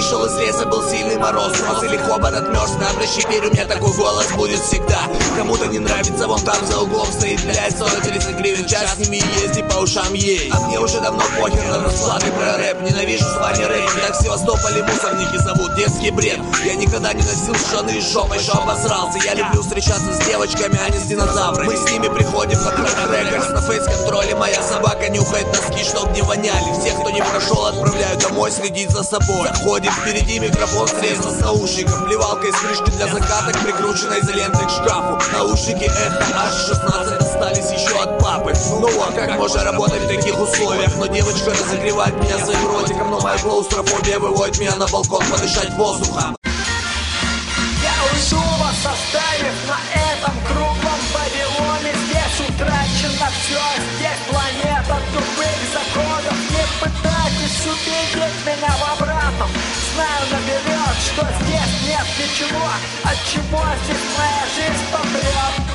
Вышел из леса, был сильный мороз, нос или хобот отмерз. На обращи верь, у меня такой голос будет всегда. Кому-то не нравится, вон там за углом стоит, блядь, 40-30 гривен в час, с ними езди по ушам ей. А мне уже давно похер на расклады про рэп. Ненавижу звание рэп, так в Севастополе мусорники зовут, детский бред. Я никогда не носил штаны с жопой, что обосрался. Я люблю встречаться с девочками, а не с динозаврами. Мы с ними приходим на трек-рекордс. На фейс-контроле моя собака нюхает носки, чтоб не воняли. Всех, кто не прошел, отправляю домой следить за собой. Заходим, впереди микрофон срезан с наушников. Плевалка из крышки для закаток, прикручена изолентой к шкафу. Наушники эхо аж 16 остались еще от папы. Ну а как можно работать в таких условиях? Но девочка разогревает меня своим ротиком, но моя клаустрофобия выводит меня на балкон подышать воздухом. Я уйду вас, оставив на этом круглом Вавилоне. Здесь утрачено все, здесь планета тупых законов. Не пытайтесь убедить меня в обратном. Знаю наперед, что здесь нет ничего, от чего здесь моя жизнь попрет.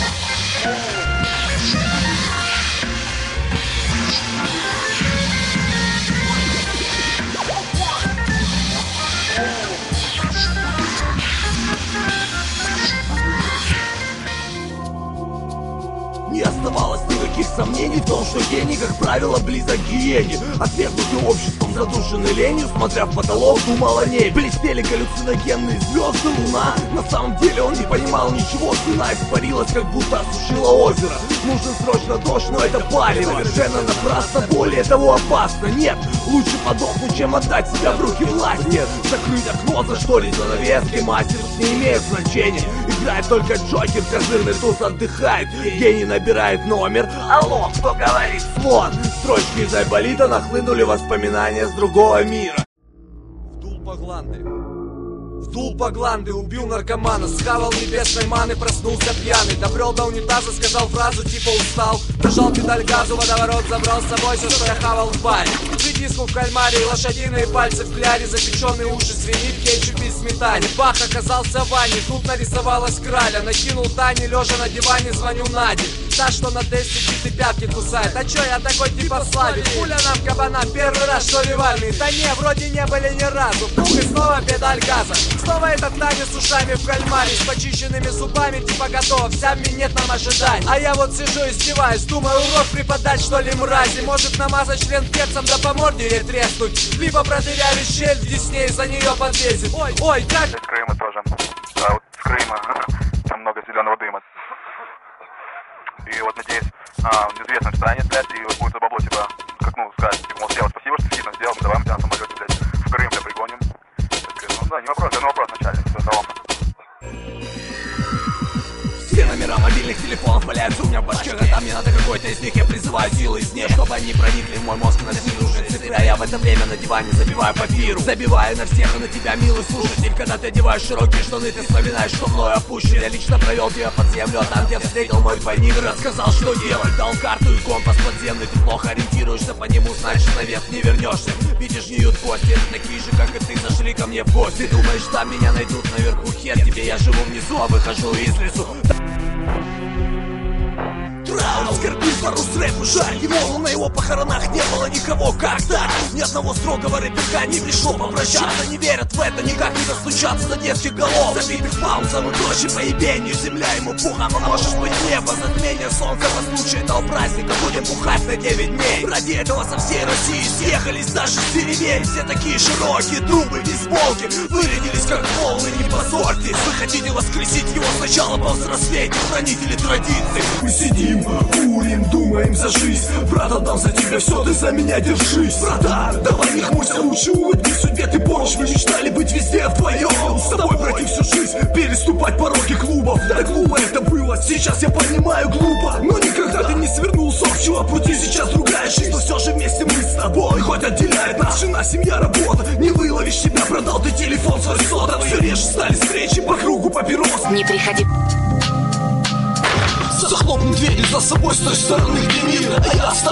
Не оставалось никаких сомнений в том, что гений, как правило, близок к гиене. Отвергнутый обществом, задушенный ленью, смотря в потолок, думал о ней. Блестели галлюциногенные звезды, луна. На самом деле он не понимал ничего, стена испарилась, как будто осушила озеро. Нужен срочно дождь, но это палево совершенно напрасно, более того опасно. Нет, лучше подохнуть, чем отдать себя в руки власти. Закрыть окно, зашторить занавески, мастер не имеет значения. Играет только Джокер, козырный туз отдыхает. Гений набирает номер. Алло, кто говорит? Слон. Строчки из Айболита нахлынули воспоминания с другого мира. Вдул по гланды. Вдул по гланды, убил наркомана, схавал небесной маны, проснулся пьяный. Добрел до унитаза, сказал фразу типа устал. Нажал педаль газу, водоворот забрал с собой все, что я хавал в баре. Редиску в кальмаре, лошадиные пальцы в кляре, запеченные уши свиньи в кетчупе и сметане. Бах оказался Ваней, тут нарисовалась краля. Накинул Тане, лежа на диване, звоню Наде. Та, что на тесте чьи пятки кусает. А чё я такой типа славик? Пуля нам кабана, первый раз что ли в армии? Да не, вроде не были ни разу. Пух и снова педаль газа. Снова этот танец с ушами в кальмаре, с почищенными зубами, типа готов, вся в минетном ожидании. А я вот сижу и издеваюсь, думаю, урок преподать что ли мрази. Может намазать член перцем, да по морде ей треснуть. Либо продырявить щель в десне и за нее подлезет. Ой, как... С Крыма тоже. А вот с Крыма там много зеленого дыма. И вот надеюсь, в известном стране, блядь, и вот будет за бабло, типа, как, ну, сказать, типа, мол, Сева, спасибо, что сильно сделал, давай мы тебя на самолете, блядь, в Крым, бля, пригоним. Ну да, не вопрос, это вопрос начальник, все здорово. Все номера мобильных телефонов валяются у меня в башке, когда мне надо какой-то из них, я призываю силы из них, чтобы они проникли в мой мозг на силу уже цепи. А я в это время на диване забиваю папиру, забиваю на всех и на тебя, милый слушатель. Когда ты одеваешь широкие штаны, ты вспоминаешь, что мною опущен. Я лично провел тебя под землю, а там, где встретил мой двойник, рассказал, что делать, дал карту и компас подземный. Ты плохо ориентируешься по нему, значит наверх не вернешься. Видишь, гниют кости, это такие же, как и ты, зашли ко мне в гости. Думаешь, там меня найдут наверху, хер тебе, я живу внизу, а выхожу из лесу. Траун, оскорбил парус рэпу, жаль ему, но на его похоронах не было никого, как так? Ни одного строгого рэпера не пришло попрощаться. Не верят в это, никак не достучаться до детских голов, забитых паузом и прочим поебению. Земля ему пухом, а можешь быть небо, затмение солнца. По случаю этого праздника будем бухать на 9 дней. Ради этого со всей России съехались даже с деревень. Все такие широкие трубы, бейсболки, вырядились как волны, не позорьтесь. Вы хотите воскресить его сначала, повзрослеть, хранители традиций. Мы сидим, курим, думаем за жизнь. Брат, отдам за тебя все, ты за меня держись. Братан, давай не хмурься, лучше улыбни судьбе. Ты помнишь, мы мечтали быть везде вдвоем. С тобой пройти всю жизнь, переступать пороги клубов. Да глупо это было, сейчас я понимаю, глупо. Но никогда ты не свернул с общего пути. Сейчас другая жизнь, но все же вместе мы с тобой. Хоть отделяет нас жена, семья, работа. Не выловишь себя, продал ты телефон свой сотовый. Все реже стали встречи по кругу папирос. Не приходи. Захлопнуть дверь за собой с той стороны, где мир. А я останусь здесь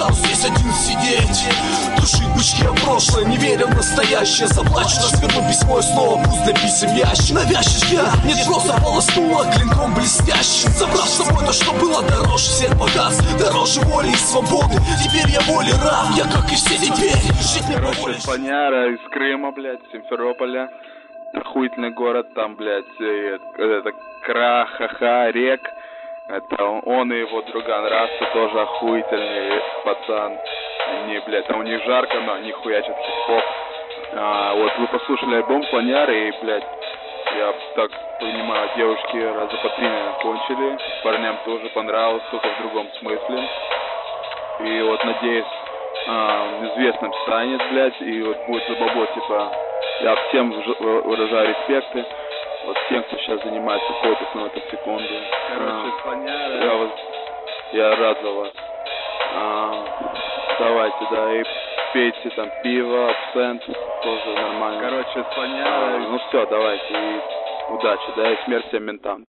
один сидеть, душить бычки о прошлое, не веря в настоящее. Заплачу, разверну письмо и снова пусто писем ящик. Навязчив я, нет, просто полоснула клинком блестящим, забрав с собой то, что было дороже всех богатств, дороже воли и свободы. Теперь я воле раб, я как и все теперь, жить не по воле. Планяра из Крыма, блядь, Симферополя. Охуительный город, там, блядь, это Краха-ха, рек. Это он и его друган Раста, тоже охуительный пацан. Они, блядь, там у них жарко, но они хуячат хип-хоп. Вот вы послушали альбом Планяры, и, блядь, я так понимаю, девушки раза по 3, наверное, кончили. Парням тоже понравилось, только в другом смысле. И вот, надеюсь, известным станет, блядь, и вот будет за бабло, типа, я всем выражаю респекты, вот всем, кто сейчас занимается фокусом в эту секунду. Короче, Планяры. Я рад за вас. Давайте, да, и пейте там пиво, абсент, тоже нормально. Короче, Планяры. Ну все, давайте, и удачи, да, и смерть всем ментам.